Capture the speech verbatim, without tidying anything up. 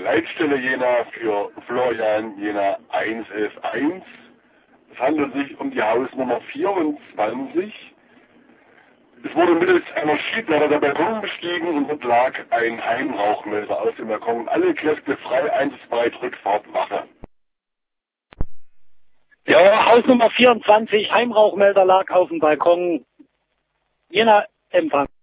Leitstelle Jena für Florian Jena eins elf eins. Es handelt sich um die Hausnummer vierundzwanzig. Es wurde mittels einer Schiebleiter der Balkon bestiegen und dort lag ein Heimrauchmelder auf dem Balkon. Alle Kräfte frei, einsatzbereit, Rückfahrt, Wache. Ja, Hausnummer vierundzwanzig, Heimrauchmelder lag auf dem Balkon. Jena Empfang.